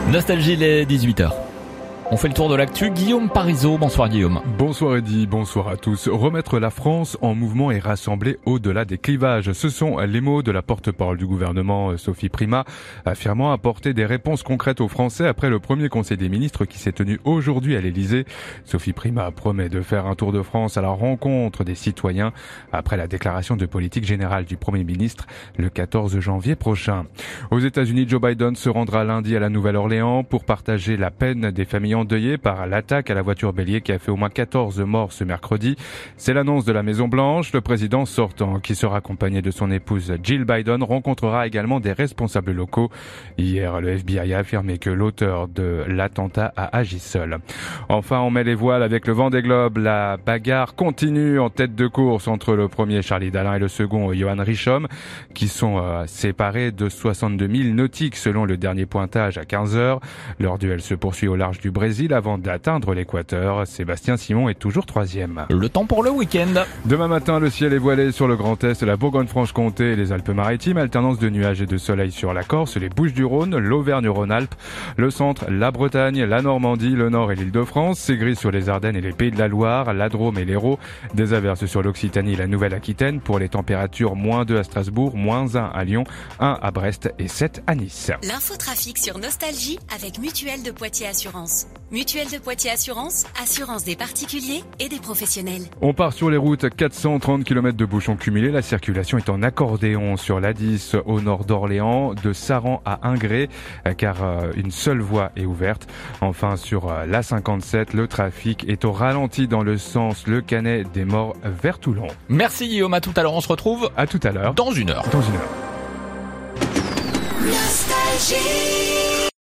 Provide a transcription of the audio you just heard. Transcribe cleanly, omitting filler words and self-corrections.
Nostalgie, les 18h. On fait le tour de l'actu. Guillaume Parisot, bonsoir Guillaume. Bonsoir Eddy, bonsoir à tous. Remettre la France en mouvement et rassembler au-delà des clivages. Ce sont les mots de la porte-parole du gouvernement, Sophie Primas, affirmant apporter des réponses concrètes aux Français après le premier conseil des ministres qui s'est tenu aujourd'hui à l'Elysée. Sophie Primas promet de faire un tour de France à la rencontre des citoyens après la déclaration de politique générale du Premier ministre le 14 janvier prochain. Aux États-Unis, Joe Biden se rendra lundi à la Nouvelle-Orléans pour partager la peine des familles endeuillé par l'attaque à la voiture bélier qui a fait au moins 14 morts ce mercredi. C'est l'annonce de la Maison-Blanche. Le président sortant, qui sera accompagné de son épouse Jill Biden, rencontrera également des responsables locaux. Hier, le FBI a affirmé que l'auteur de l'attentat a agi seul. Enfin, on met les voiles avec le Vendée Globe. La bagarre continue en tête de course entre le premier Charlie Dalin et le second Johan Richomme, qui sont séparés de 62 000 nautiques selon le dernier pointage à 15h. Leur duel se poursuit au large du Brésil avant d'atteindre l'équateur. Sébastien Simon est toujours troisième. Le temps pour le week-end. Demain matin, le ciel est voilé sur le Grand Est, la Bourgogne-Franche-Comté et les Alpes-Maritimes. Alternance de nuages et de soleil sur la Corse, les Bouches-du-Rhône, l'Auvergne-Rhône-Alpes, le centre, la Bretagne, la Normandie, le Nord et l'Île-de-France. C'est gris sur les Ardennes et les Pays de la Loire, la Drôme et l'Hérault. Des averses sur l'Occitanie et la Nouvelle-Aquitaine. Pour les températures, -2 à Strasbourg, -1 à Lyon, 1 à Brest et 7 à Nice. L'infotrafic sur Nostalgie avec Mutuelle de Poitiers Assurance. Mutuelle de Poitiers Assurance, assurance des particuliers et des professionnels. On part sur les routes, 430 km de bouchons cumulés. La circulation est en accordéon sur l'A10 au nord d'Orléans, de Saran à Ingré, car une seule voie est ouverte. Enfin, sur l'A57, le trafic est au ralenti dans le sens Le Canet des Morts vers Toulon. Merci Guillaume, à tout à l'heure. On se retrouve À tout à l'heure. dans une heure. Dans une heure. Nostalgie.